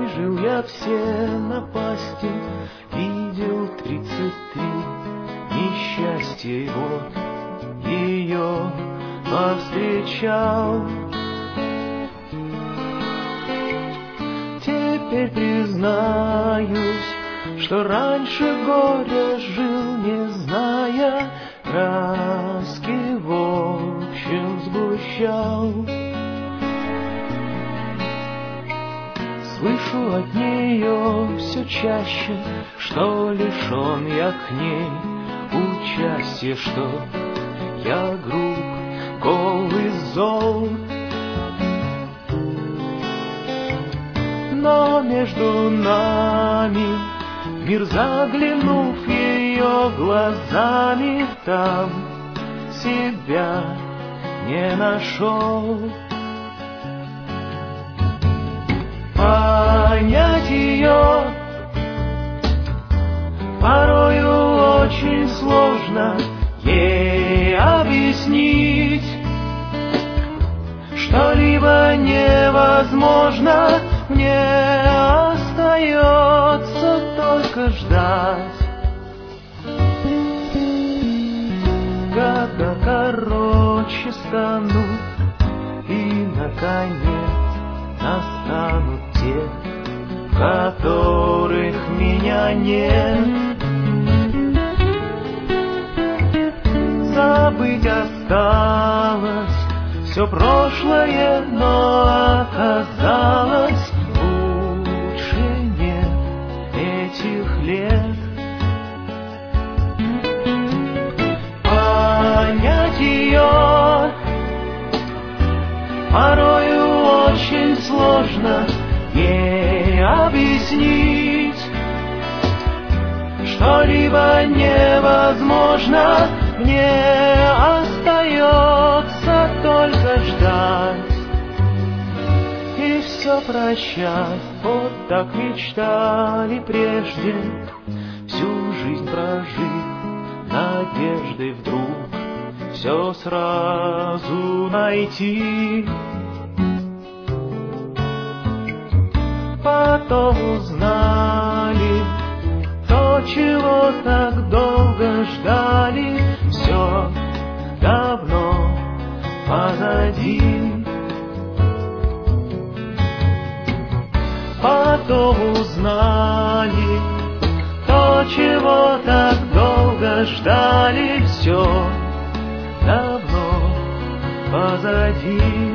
Пережил я все напасти, видел 33 несчастья, и вот ее повстречал. Теперь признаюсь, что раньше горя жил, не зная, краски в общем сгущал. Слышу от нее все чаще, что лишен я к ней участия, что я груб, гол и зол. Но между нами мир, заглянув ее глазами, там себя не нашел. Понять ее порою очень сложно, ей объяснить что-либо невозможно. Мне остается только ждать. Года короче станут, и наконец настанут те, в которых меня нет. Забыть осталось все прошлое, но оказалось, лучше нет этих лет. Понять ее порою очень сложно, ей объяснить что-либо невозможно. Мне остается только ждать и все прощать. Вот так мечтали прежде, всю жизнь прожив надеждой вдруг все сразу найти. Потом узнали то, чего так долго ждали, все давно позади. Потом узнали то, чего так долго ждали, все давно позади.